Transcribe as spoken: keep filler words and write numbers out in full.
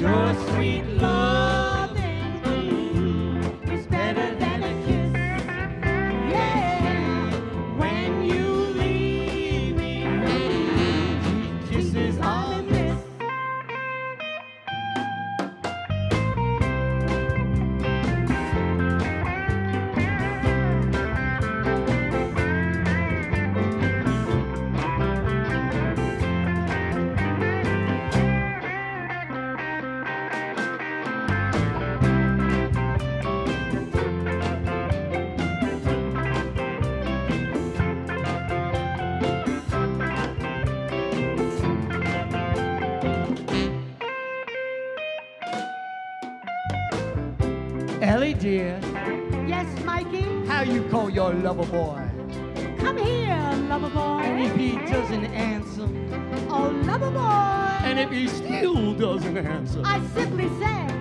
Your sweet loving is better than a kiss. Yeah, when you leave me, kisses are a miss. Ellie, dear, Yes, Mikey? how you call your lover boy? Come here, lover boy. And if he doesn't answer, Oh, lover boy. and if he still doesn't answer, I simply said,